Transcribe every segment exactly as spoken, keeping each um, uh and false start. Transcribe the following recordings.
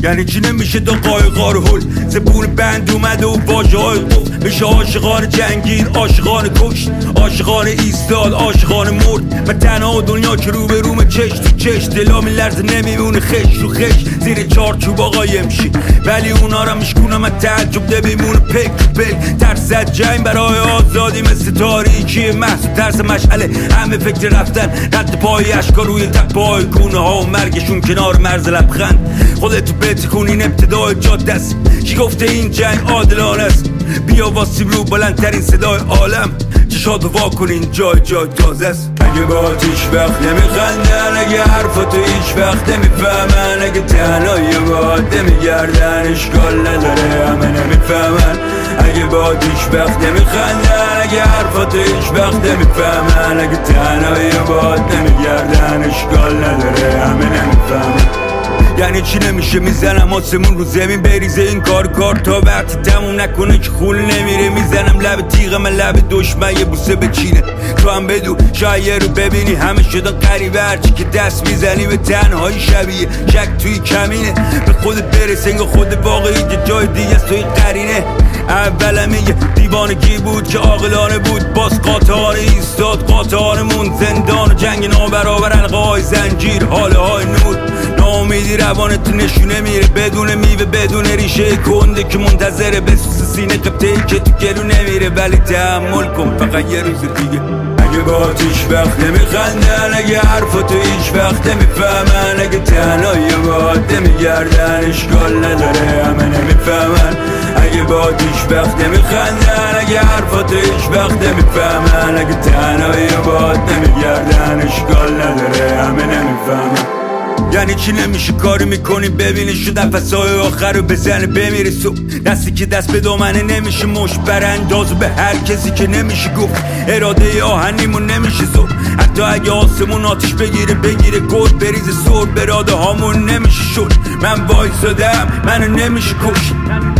یعنی چی نمیشه تا قایقا رو هل زبون بند اومده و واژه های قفل میشه عاشقان جنگید عاشقان کشت عاشقان ایستاد عاشقان مرد من تنها دنیا که رو به روم چش تو چش دلا میلرزه نمیمونه خش رو خش زیر چارچوب قایم شی ولی اونا را میشکونم من تعجب ده بیمونه پک پک ترس از جنگ برای آزادی مثل تاریکی محض ترس مشعله همه فکر رفتن رد پای اشکا روی تپای گونه ها و مرگشون کنار مرز لبخند خودتو بتکن این ابتدای جاده است کی گفته این جنگ عادلانه است بیا واسیم رو بلندترین صدای عالم چشاتو وا کن این جای جای تازه است اگه باهات هیچ وقت نمیخندن اگه حرفاتو هیچ وقت نمیفهمن اگه تنهایی باهات نمیگردن اشکال نداره همه نمیفهمن اگه باهات هیچ وقت نمیخندن اگه حرفاتو هیچ وقت نمیفهمن اگه تنهایی باهات نمیگردن اشکال نداره همه نمیفهمن یعنی چی نمیشه میزنم آسمون رو زمین بریزه این کار کار تا وقتی تموم نکنه که خول نمیره میزنم لب تیغ من لب دشمن یه بوسه بچینه تو هم بدو شاید رو ببینی همه شدن قریبه هرچی که دست میزنی به تنهایی شبیه شک توی کمینه به خودت برسه انگار خود واقعی که جای دیگه است توی قرینه اولم یه دیوانگی بود که عاقلانه بود باز قاطعانه ایستاد قاطعانمون زندان و جنگ نابرابر حلقه های زنجیر حاله های نور ناامیدی روانت نشونه میره بدون میوه بدون ریشه کنده که منتظره بسوس سینه قبطه‌ای که تو گلو نمیره ولی تحمل کن فقط یه روز دیگه اگه باهات هیچ وقت نمیخندن اگه حرفاتو هیچ وقت نمیفهمن اگه تنهایی باهات نمیگردن اشکال نداره همه نمیفهمن اگه باهات هیچ وقت نمیخندن اگه حرفاتو هیچ وقت نمیفهمن اگه تنهایی باهات نمیگردن اشکال نداره همه نمیفهمن یعنی چی نمیشه کاری میکنی ببینی شو نفسای آخر رو بزنه بمیری صبح دستی که دست به دامنه نمیشه مش برانداز به هر کسی که نمیشه گفت اراده آهنیمون نمیشه زود حتی اگه آسمون آتیش بگیره بگیره گل بریزه سر براده هامون نمیشه شد من وایسادم منو نمیشه کشت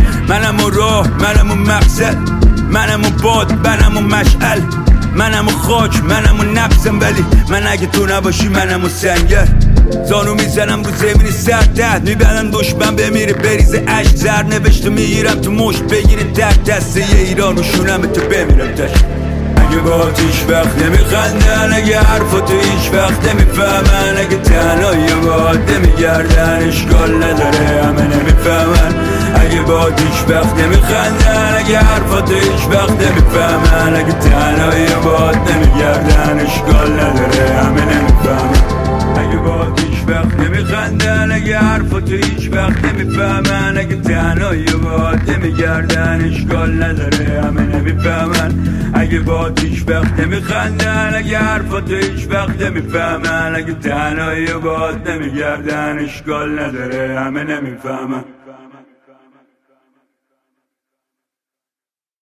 منم و راه منم و مقصد منم و باد منم و مشعل منم و خاک منم و نفسم ولی من اگه تو نباشی منم و سنگر زانو میزنم رو زمینی سر تحت میبندن دشمن بمیره بریزه عشق زر نوشته میگیرم تو مشت بگیره تک دسته یه ایران رو شونم تو بمیرم تش اگه باهات هیچ وقت نمیخندن اگه حرفاتو هیچ وقت نمیفهمن اگه تنهایی باهات نمیگردن اشکال نداره همه نمیفهمن اگه باهات هیچ وقت نمیخندن اگه حرفاتو هیچ وقت نمیفهمن اگه تنهایی باهات نمیگردن اشکال نداره همه نمیفهمن اگه باهات هیچ وقت نمیخندن اگه حرفاتو هیچ وقت نمیفهمن اگه تنهایی باهات نمیگردن اشکال نداره همه نمیفهمن اگه باهات هیچ وقت نمیخندن اگه حرفاتو هیچ وقت نمیفهمن اگه تنهایی باهات نمیگردن اشکال نداره همه نمیفهمن